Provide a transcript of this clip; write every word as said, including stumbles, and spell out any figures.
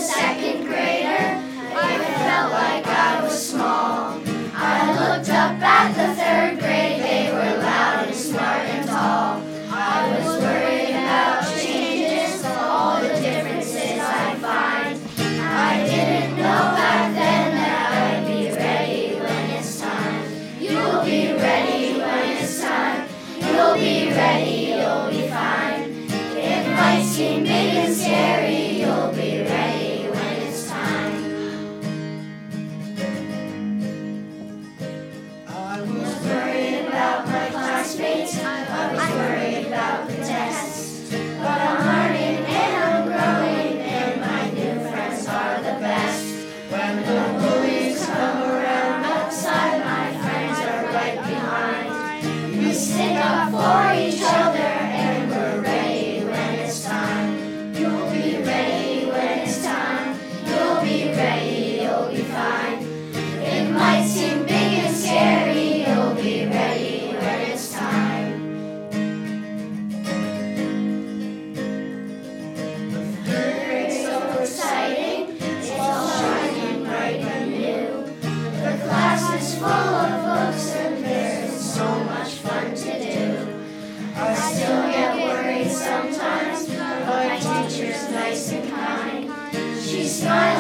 second grader, I felt like I was small. I looked up at the third grade, they were loud and smart and tall. I was worried about changes, all the differences I'd find. I didn't know back then that I'd be ready when it's time. You'll be ready when it's time. You'll be ready, you'll be fine. It might seem big and scary, you'll be ready when it's time. I was worried about my classmates, I was worried about the tests. But I'm learning and I'm growing, and my new friends are the best. When the bullies come around outside, my friends are right behind. We stick up for each other, and we're ready when it's time. You'll be ready when it's time. You'll be ready, you'll be fine. It might seem big and scary, you'll be ready when it's time. The third grade's so exciting, it's all shining bright and new. The class is full of books and there's so much fun to do. I still get worried sometimes, but my teacher's nice and kind. She smiles